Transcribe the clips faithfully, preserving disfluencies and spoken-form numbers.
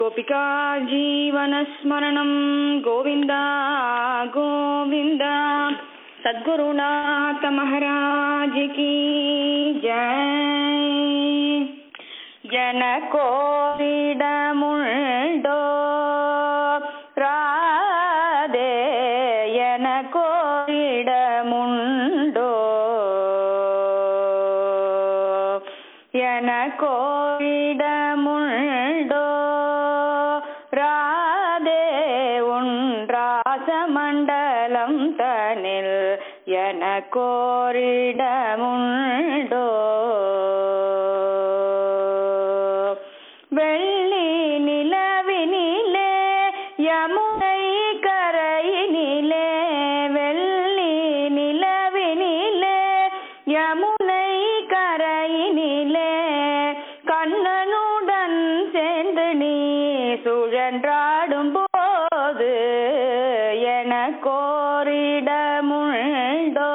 गोपिका जीवनस्मरणं गोविंदा गोविंदा। सद्गुरुनाथ महाराज की जय। जनकोरिडमुंडो राधे जनकोरिडमुंडो जनकोरिडमुंडो राधे उन्रासमण्डलं तनिल जनकोरिडमुंडो வெள்ளி நிலவினிலே யமுனை கரையினிலே வெள்ளி நிலவினிலே யமுனை கரையினிலே கண்ணனுடன் சேர்ந்து நீ சுழன்றாடும் போது எனக்கோரிடமுண்டோ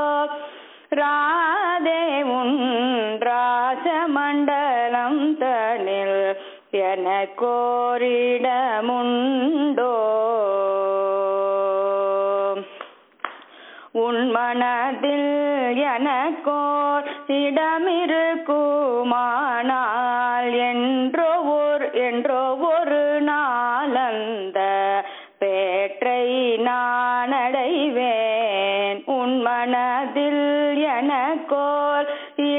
ராதே உன் ராசமண்டலம் தனில் எனக்கோரிடமுண்டோ உன் மனதில் எனக்கோர் இடமிருக்குமானால் என்றோ ஒரு என்றோ ஒரு நாளந்த பேற்றை நான் அடைவேன். உன் மனதில் எனக்கோர்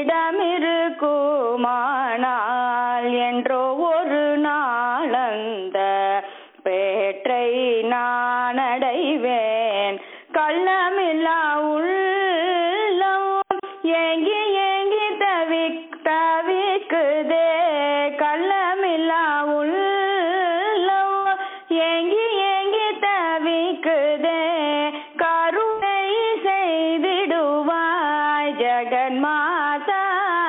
இடமிருக்குமானால் என்றோ ஒரு நாளந்த பேற்றை நான் அடைவேன். கள்ளமில்லா உள்ளம் ஏங்கி ஏங்கி தவி தவிக்குதே கள்ளமில்லா உள்ளம் ஏங்கி ஏங்கி தவிக்குதே கருணை செய்திடுவாய் ஜெகன்மாதா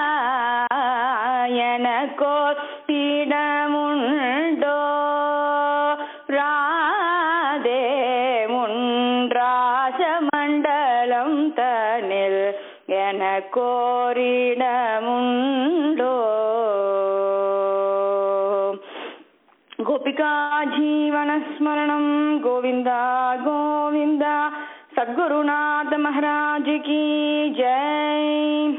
எனக்கோர் இடமுண்டோ ராதே முன்ராசமண்டலம் தனில் எனக்கோரிடமுண்டோ. गोपिका जीवनस्मरणं गोविंदा गोविंदा। सद्गुरुनाथ महाराज की जय।